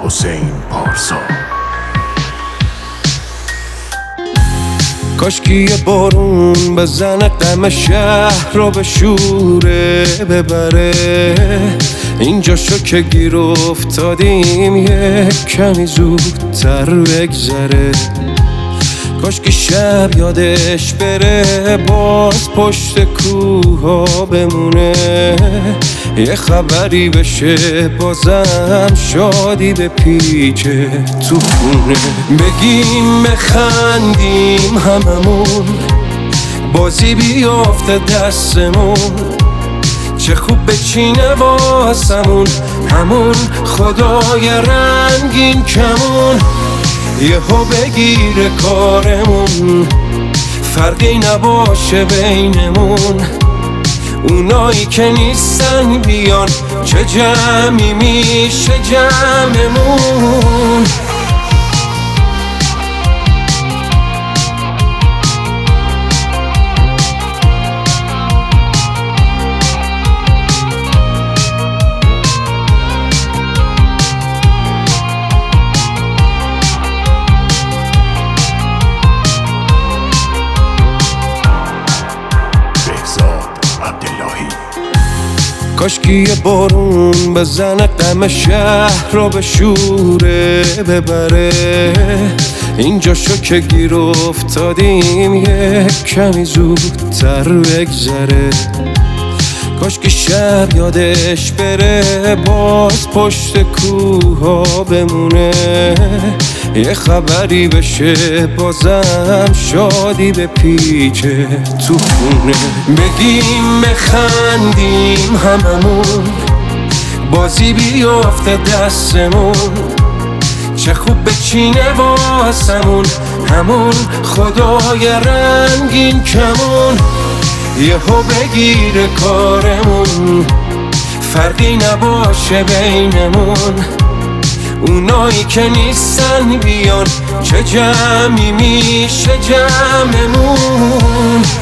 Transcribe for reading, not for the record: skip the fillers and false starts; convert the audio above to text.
حسین پارسا. کاشکی یه بارون بزنه غم شهر رو به شوره ببره، اینجا شو که گیر افتادیم یه کمی زودتر بگذره. کاشکی شب یادش بره باز پشت کوها بمونه، یه خبری بشه بازم شادی به پیچه تو خونه. بگیم بخندیم هممون، بازی بیافته دستمون، چه خوب بچینه واسمون همون خدای رنگین کمون. یهو بگیره کارمون، فرقی نباشه بینمون، اونایی که نیستن بیان چه جمعی میشه جمعمون. کاشکی یه بارون بزنه غم شهر رو به شوره ببره، اینجا شو که گیر افتادیم یه کمی زودتر بگذره. کاشکی شب یادش بره باز پشت کوها بمونه، یه خبری بشه بازم شادی به پیچه تو خونه. بگیم بخندیم هممون، بازی بیافته دستمون، چه خوب بچینه واسمون همون خدای رنگین کمون. یهو بگیره کارمون، فرقی نباشه بینمون، اونایی که نیستن بیان چه جمعی میشه جمعمون.